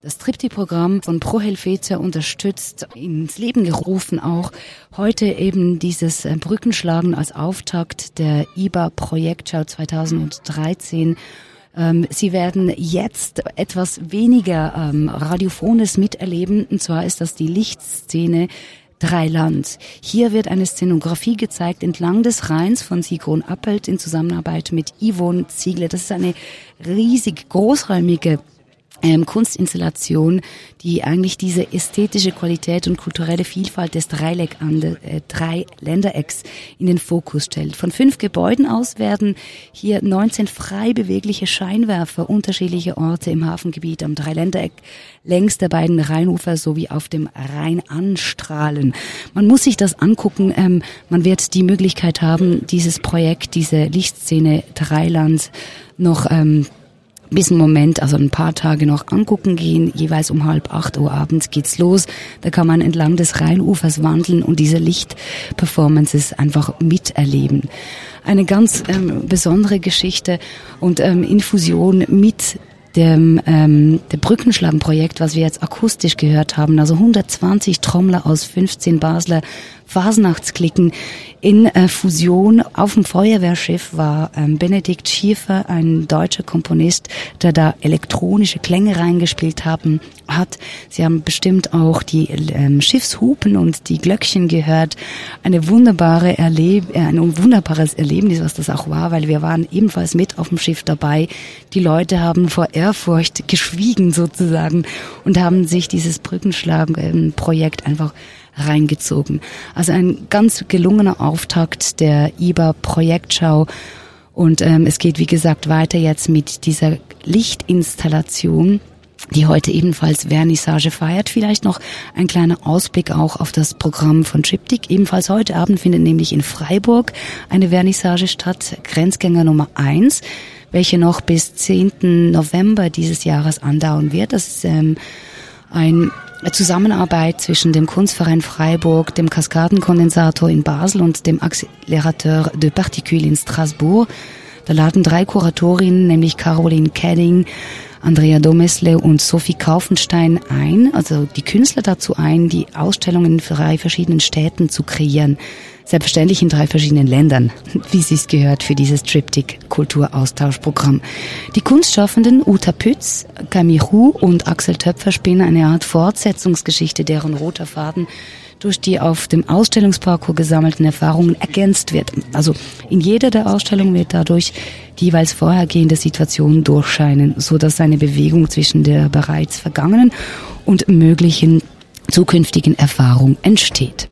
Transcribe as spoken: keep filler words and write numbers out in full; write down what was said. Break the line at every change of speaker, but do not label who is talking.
Das Tripti-Programm von Pro Helvetia unterstützt, ins Leben gerufen auch heute eben dieses Brückenschlagen als Auftakt der I B A Projektschau zweitausenddreizehn. Ähm, Sie werden jetzt etwas weniger ähm, Radiophones miterleben, und zwar ist das die Lichtszene Dreiland. Hier wird eine Szenografie gezeigt entlang des Rheins von Sigrun Appelt in Zusammenarbeit mit Yvonne Ziegler. Das ist eine riesig großräumige Ähm, Kunstinstallation, die eigentlich diese ästhetische Qualität und kulturelle Vielfalt des Dreileck an, äh, Dreiländerecks in den Fokus stellt. Von fünf Gebäuden aus werden hier neunzehn frei bewegliche Scheinwerfer unterschiedliche Orte im Hafengebiet am Dreiländereck längs der beiden Rheinufer sowie auf dem Rhein anstrahlen. Man muss sich das angucken. Ähm, man wird die Möglichkeit haben, dieses Projekt, diese Lichtszene Dreiland noch ähm, bis im Moment, also ein paar Tage noch angucken gehen. Jeweils um halb acht Uhr abends geht's los. Da kann man entlang des Rheinufers wandeln und diese Lichtperformances einfach miterleben. Eine ganz ähm, besondere Geschichte und ähm, Infusion mit dem ähm, der Brückenschlagenprojekt, was wir jetzt akustisch gehört haben, also hundertzwanzig Trommler aus fünfzehn Basler Fasnachtsklicken in äh, Fusion. Auf dem Feuerwehrschiff war ähm, Benedikt Schiefer, ein deutscher Komponist, der da elektronische Klänge reingespielt haben hat. Sie haben bestimmt auch die ähm, Schiffshupen und die Glöckchen gehört. Eine wunderbare Erleb äh, ein wunderbares Erlebnis, was das auch war, weil wir waren ebenfalls mit auf dem Schiff dabei. Die Leute haben vor Ehrfurcht geschwiegen sozusagen und haben sich dieses Brückenschlagen-Projekt einfach reingezogen. Also ein ganz gelungener Auftakt der I B A Projektschau und ähm, es geht wie gesagt weiter jetzt mit dieser Lichtinstallation, die heute ebenfalls Vernissage feiert. Vielleicht noch ein kleiner Ausblick auch auf das Programm von Triptych. Ebenfalls heute Abend findet nämlich in Freiburg eine Vernissage statt, Grenzgänger Nummer eins, welche noch bis zehnten November dieses Jahres andauern wird. Das ist ähm, ein Zusammenarbeit zwischen dem Kunstverein Freiburg, dem Kaskadenkondensator in Basel und dem Accélérateur de Particules in Strasbourg. Da laden drei Kuratorinnen, nämlich Caroline Kedding, Andrea Domesle und Sophie Kaufenstein ein, also die Künstler dazu ein, die Ausstellungen in drei verschiedenen Städten zu kreieren. Selbstverständlich in drei verschiedenen Ländern, wie sie es gehört für dieses Triptych-Kulturaustauschprogramm. Die Kunstschaffenden Uta Pütz, Camille Roux und Axel Töpfer spielen eine Art Fortsetzungsgeschichte, deren roter Faden durch die auf dem Ausstellungsparcours gesammelten Erfahrungen ergänzt wird. Also in jeder der Ausstellungen wird dadurch die jeweils vorhergehende Situation durchscheinen, so dass eine Bewegung zwischen der bereits vergangenen und möglichen zukünftigen Erfahrung entsteht.